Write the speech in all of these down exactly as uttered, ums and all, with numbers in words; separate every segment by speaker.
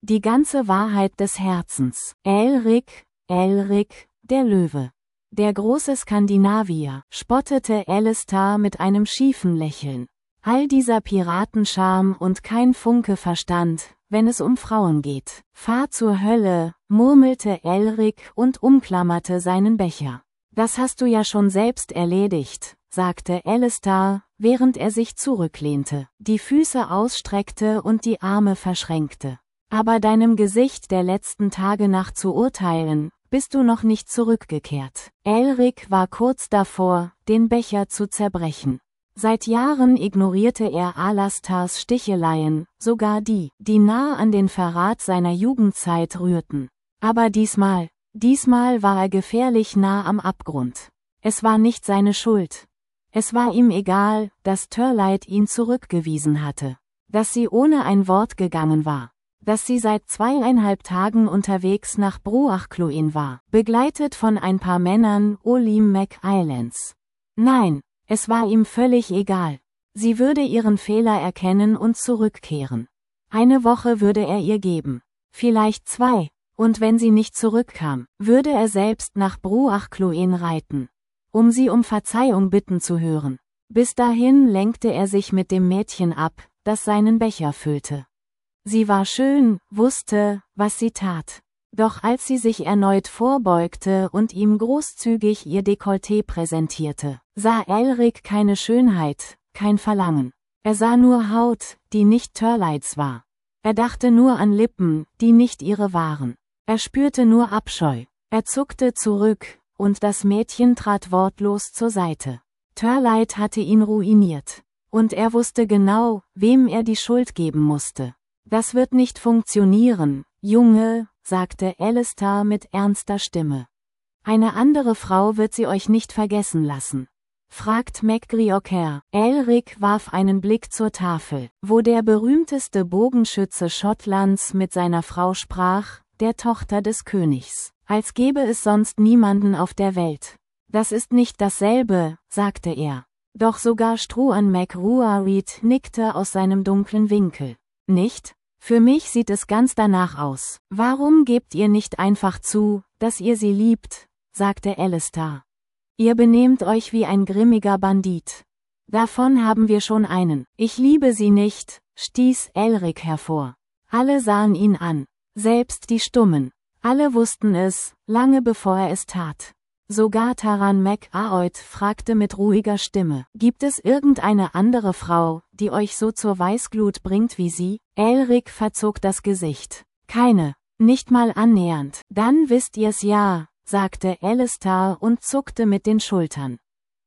Speaker 1: Die ganze Wahrheit des Herzens. Elric, Elric, der Löwe. Der große Skandinavier, spottete Alistair mit einem schiefen Lächeln. All dieser Piratenscharm und kein Funke Verstand, wenn es um Frauen geht. Fahr zur Hölle, murmelte Elric und umklammerte seinen Becher. Das hast du ja schon selbst erledigt, sagte Alistair, während er sich zurücklehnte, die Füße ausstreckte und die Arme verschränkte. Aber deinem Gesicht der letzten Tage nach zu urteilen, bist du noch nicht zurückgekehrt. Elric war kurz davor, den Becher zu zerbrechen. Seit Jahren ignorierte er Alastars Sticheleien, sogar die, die nahe an den Verrat seiner Jugendzeit rührten. Aber diesmal, diesmal war er gefährlich nah am Abgrund. Es war nicht seine Schuld. Es war ihm egal, dass Turlite ihn zurückgewiesen hatte. Dass sie ohne ein Wort gegangen war. Dass sie seit zweieinhalb Tagen unterwegs nach Bruachcloin war, begleitet von ein paar Männern Olim Mac Islands. Nein, es war ihm völlig egal. Sie würde ihren Fehler erkennen und zurückkehren. Eine Woche würde er ihr geben. Vielleicht zwei. Und wenn sie nicht zurückkam, würde er selbst nach Bruachcloin reiten, um sie um Verzeihung bitten zu hören. Bis dahin lenkte er sich mit dem Mädchen ab, das seinen Becher füllte. Sie war schön, wusste, was sie tat. Doch als sie sich erneut vorbeugte und ihm großzügig ihr Dekolleté präsentierte, sah Elric keine Schönheit, kein Verlangen. Er sah nur Haut, die nicht Turlites war. Er dachte nur an Lippen, die nicht ihre waren. Er spürte nur Abscheu. Er zuckte zurück, und das Mädchen trat wortlos zur Seite. Turlite hatte ihn ruiniert. Und er wusste genau, wem er die Schuld geben musste. Das wird nicht funktionieren, Junge, sagte Alistair mit ernster Stimme. Eine andere Frau wird sie euch nicht vergessen lassen. Fragt MacGregor. Elric warf einen Blick zur Tafel, wo der berühmteste Bogenschütze Schottlands mit seiner Frau sprach, der Tochter des Königs, als gäbe es sonst niemanden auf der Welt. Das ist nicht dasselbe, sagte er. Doch sogar Struan Mac Ruarid nickte aus seinem dunklen Winkel. Nicht? Für mich sieht es ganz danach aus. Warum gebt ihr nicht einfach zu, dass ihr sie liebt, sagte Alistair. Ihr benehmt euch wie ein grimmiger Bandit. Davon haben wir schon einen. Ich liebe sie nicht, stieß Elric hervor. Alle sahen ihn an. Selbst die Stummen. Alle wussten es, lange bevor er es tat. Sogar Taran Mac Aoit fragte mit ruhiger Stimme, gibt es irgendeine andere Frau, die euch so zur Weißglut bringt wie sie? Elric verzog das Gesicht. Keine, nicht mal annähernd. Dann wisst ihr's ja, sagte Alistair und zuckte mit den Schultern.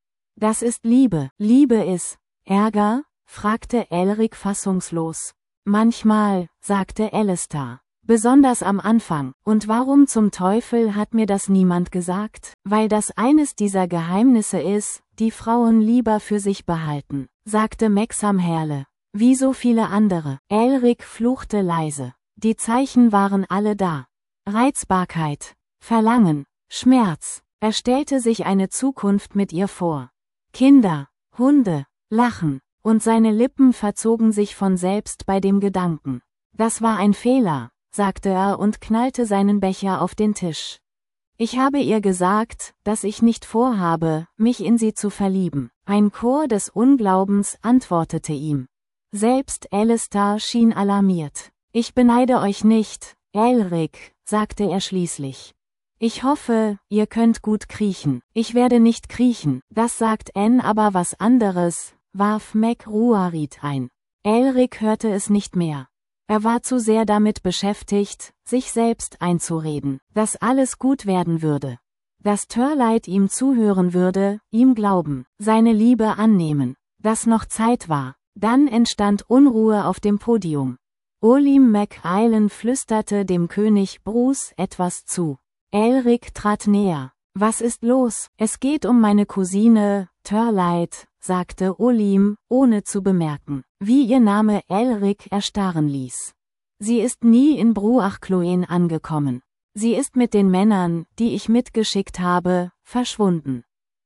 Speaker 1: Das ist Liebe. Liebe ist Ärger? Fragte Elric fassungslos. Manchmal, sagte Alistair. Besonders am Anfang. Und warum zum Teufel hat mir das niemand gesagt? Weil das eines dieser Geheimnisse ist, die Frauen lieber für sich behalten, sagte Maxam Herle. Wie so viele andere. Elric fluchte leise. Die Zeichen waren alle da. Reizbarkeit, Verlangen, Schmerz. Er stellte sich eine Zukunft mit ihr vor. Kinder, Hunde, Lachen. Und seine Lippen verzogen sich von selbst bei dem Gedanken. Das war ein Fehler, sagte er und knallte seinen Becher auf den Tisch. Ich habe ihr gesagt, dass ich nicht vorhabe, mich in sie zu verlieben. Ein Chor des Unglaubens antwortete ihm. Selbst Alistair schien alarmiert. Ich beneide euch nicht, Elric, sagte er schließlich. Ich hoffe, ihr könnt gut kriechen. Ich werde nicht kriechen, das sagt Anne aber was anderes, warf Mac Ruarid ein. Elric hörte es nicht mehr. Er war zu sehr damit beschäftigt, sich selbst einzureden, dass alles gut werden würde. Dass Turlite ihm zuhören würde, ihm glauben, seine Liebe annehmen, dass noch Zeit war. Dann entstand Unruhe auf dem Podium. Olim Mac Island flüsterte dem König Bruce etwas zu. Elric trat näher. Was ist los? Es geht um meine Cousine, Turlite, sagte Olim, ohne zu bemerken, wie ihr Name Elric erstarren ließ. Sie ist nie in Bruachcloin angekommen. Sie ist mit den Männern, die ich mitgeschickt habe, verschwunden.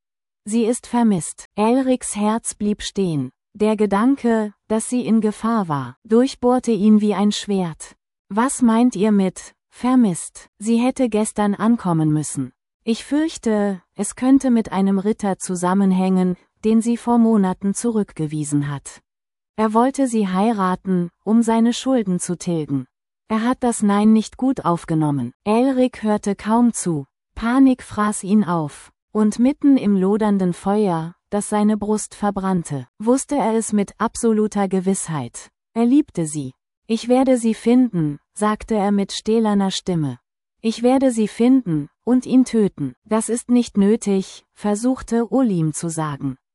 Speaker 1: Sie ist vermisst. Elrics Herz blieb stehen. Der Gedanke, dass sie in Gefahr war, durchbohrte ihn wie ein Schwert. Was meint ihr mit vermisst? Sie hätte gestern ankommen müssen. Ich fürchte, es könnte mit einem Ritter zusammenhängen, den sie vor Monaten zurückgewiesen hat. Er wollte sie heiraten, um seine Schulden zu tilgen. Er hat das Nein nicht gut aufgenommen. Elric hörte kaum zu. Panik fraß ihn auf. Und mitten im lodernden Feuer, das seine Brust verbrannte, wusste er es mit absoluter Gewissheit. Er liebte sie. Ich werde sie finden, sagte er mit stählerner Stimme. Ich werde sie finden, und ihn töten. Das ist nicht nötig, versuchte Olim zu sagen.